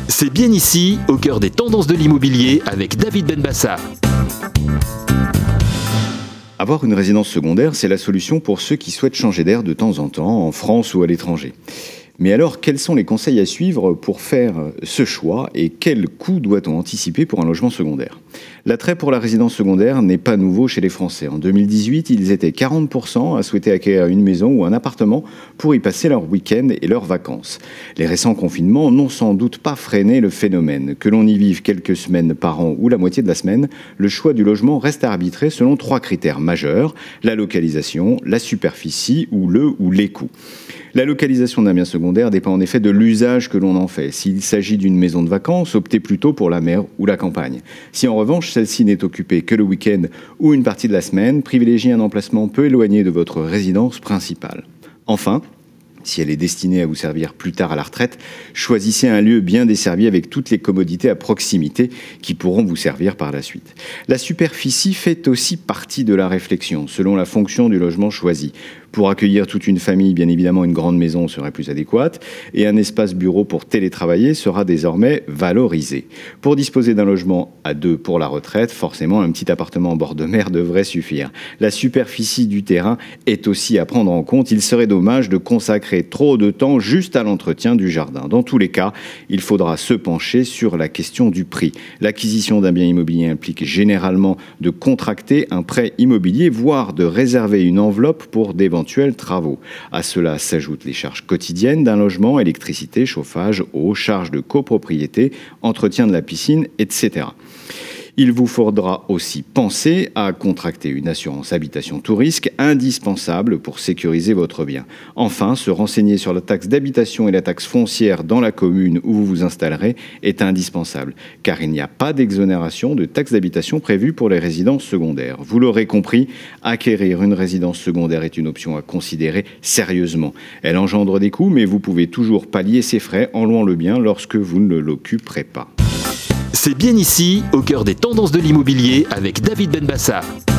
C'est bien ici, au cœur des tendances de l'immobilier avec David Benbassa. Avoir une résidence secondaire, c'est la solution pour ceux qui souhaitent changer d'air de temps en temps, en France ou à l'étranger. Mais alors, quels sont les conseils à suivre pour faire ce choix et quel coût doit-on anticiper pour un logement secondaire ? L'attrait pour la résidence secondaire n'est pas nouveau chez les Français. En 2018, ils étaient 40% à souhaiter acquérir une maison ou un appartement pour y passer leur week-end et leurs vacances. Les récents confinements n'ont sans doute pas freiné le phénomène. Que l'on y vive quelques semaines par an ou la moitié de la semaine, le choix du logement reste à arbitrer selon 3 critères majeurs: la localisation, la superficie ou les coûts. La localisation d'un bien secondaire dépend en effet de l'usage que l'on en fait. S'il s'agit d'une maison de vacances, optez plutôt pour la mer ou la campagne. Si en revanche celle-ci n'est occupée que le week-end ou une partie de la semaine, privilégiez un emplacement peu éloigné de votre résidence principale. Enfin, si elle est destinée à vous servir plus tard à la retraite, choisissez un lieu bien desservi avec toutes les commodités à proximité qui pourront vous servir par la suite. La superficie fait aussi partie de la réflexion, selon la fonction du logement choisi. Pour accueillir toute une famille, bien évidemment, une grande maison serait plus adéquate et un espace bureau pour télétravailler sera désormais valorisé. Pour disposer d'un logement à 2 pour la retraite, forcément, un petit appartement en bord de mer devrait suffire. La superficie du terrain est aussi à prendre en compte. Il serait dommage de consacrer trop de temps juste à l'entretien du jardin. Dans tous les cas, il faudra se pencher sur la question du prix. L'acquisition d'un bien immobilier implique généralement de contracter un prêt immobilier, voire de réserver une enveloppe pour d'éventuels travaux. À cela s'ajoutent les charges quotidiennes d'un logement: électricité, chauffage, eau, charges de copropriété, entretien de la piscine, etc. Il vous faudra aussi penser à contracter une assurance habitation tout risque, indispensable pour sécuriser votre bien. Enfin, se renseigner sur la taxe d'habitation et la taxe foncière dans la commune où vous vous installerez est indispensable, car il n'y a pas d'exonération de taxe d'habitation prévue pour les résidences secondaires. Vous l'aurez compris, acquérir une résidence secondaire est une option à considérer sérieusement. Elle engendre des coûts, mais vous pouvez toujours pallier ces frais en louant le bien lorsque vous ne l'occuperez pas. C'est bien ici, au cœur des tendances de l'immobilier avec David Benbassa.